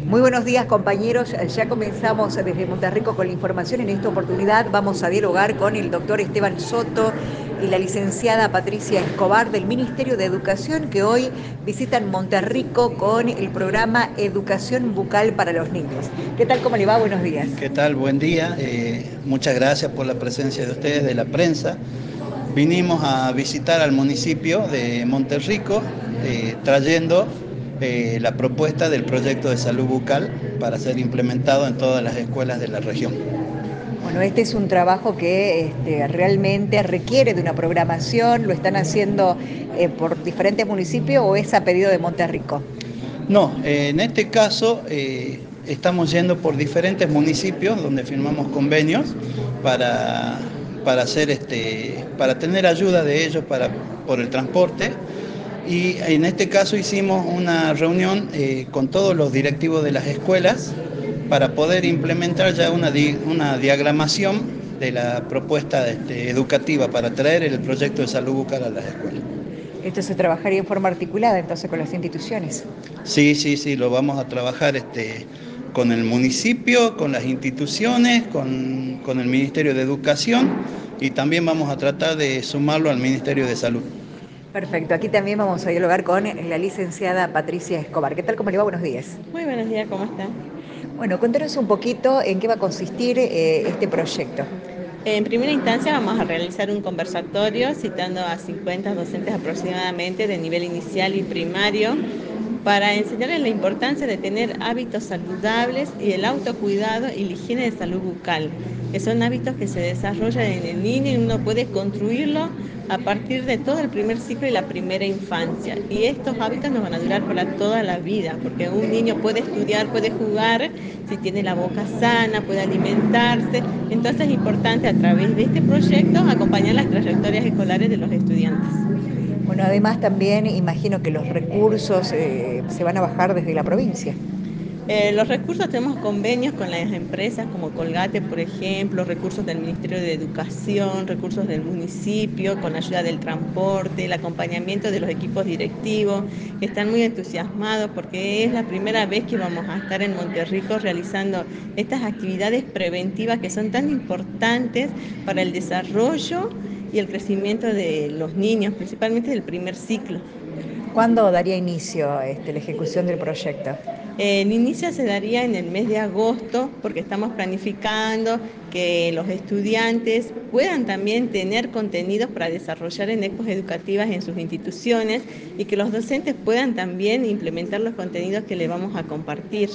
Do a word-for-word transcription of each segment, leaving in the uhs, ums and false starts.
Muy buenos días, compañeros. Ya comenzamos desde Monterrico con la información. En esta oportunidad vamos a dialogar con el doctor Esteban Soto y la licenciada Patricia Escobar del Ministerio de Educación, que hoy visitan Monterrico con el programa Educación Bucal para los Niños. ¿Qué tal? ¿Cómo le va? Buenos días. ¿Qué tal? Buen día. Eh, muchas gracias por la presencia de ustedes, de la prensa. Vinimos a visitar al municipio de Monterrico, eh, trayendo eh, la propuesta del proyecto de salud bucal para ser implementado en todas las escuelas de la región. Bueno, este es un trabajo que este, realmente requiere de una programación. ¿Lo están haciendo eh, por diferentes municipios o es a pedido de Monterrico? No, eh, en este caso eh, estamos yendo por diferentes municipios donde firmamos convenios para, para, hacer este, para tener ayuda de ellos para, por el transporte. Y en este caso hicimos una reunión eh, con todos los directivos de las escuelas para poder implementar ya una, di una diagramación de la propuesta este, educativa para traer el proyecto de salud bucal a las escuelas. Esto se trabajaría en forma articulada entonces con las instituciones. Sí, sí, sí, lo vamos a trabajar este, con el municipio, con las instituciones, con, con el Ministerio de Educación y también vamos a tratar de sumarlo al Ministerio de Salud. Perfecto, aquí también vamos a dialogar con la licenciada Patricia Escobar. ¿Qué tal? ¿Cómo le va? Buenos días. Muy buenos días, ¿cómo está? Bueno, cuéntanos un poquito en qué va a consistir eh, este proyecto. En primera instancia vamos a realizar un conversatorio citando a cincuenta docentes aproximadamente de nivel inicial y primario para enseñarles la importancia de tener hábitos saludables y el autocuidado y la higiene de salud bucal, que son hábitos que se desarrollan en el niño y uno puede construirlo a partir de todo el primer ciclo y la primera infancia. Y estos hábitos nos van a durar para toda la vida, porque un niño puede estudiar, puede jugar, si tiene la boca sana, puede alimentarse. Entonces es importante a través de este proyecto acompañar las trayectorias escolares de los estudiantes. Bueno, además también imagino que los recursos eh, se van a bajar desde la provincia. Eh, los recursos, tenemos convenios con las empresas como Colgate, por ejemplo, recursos del Ministerio de Educación, recursos del municipio, con ayuda del transporte, el acompañamiento de los equipos directivos, que están muy entusiasmados porque es la primera vez que vamos a estar en Monterrico realizando estas actividades preventivas que son tan importantes para el desarrollo y el crecimiento de los niños, principalmente del primer ciclo. ¿Cuándo daría inicio este, la ejecución del proyecto? El inicio se daría en el mes de agosto porque estamos planificando que los estudiantes puedan también tener contenidos para desarrollar en expos educativas en sus instituciones y que los docentes puedan también implementar los contenidos que le vamos a compartir.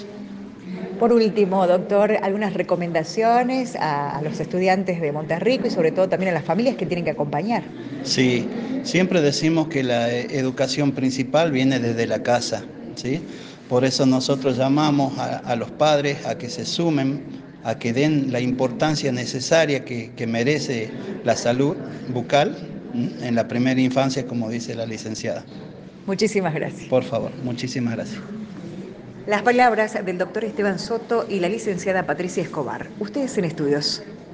Por último, doctor, algunas recomendaciones a, a los estudiantes de Monterrico y sobre todo también a las familias que tienen que acompañar. Sí, siempre decimos que la educación principal viene desde la casa, ¿sí? Por eso nosotros llamamos a, a los padres a que se sumen, a que den la importancia necesaria que, que merece la salud bucal ¿m? En la primera infancia, como dice la licenciada. Muchísimas gracias. Por favor, muchísimas gracias. Las palabras del doctor Esteban Soto y la licenciada Patricia Escobar. Ustedes en estudios.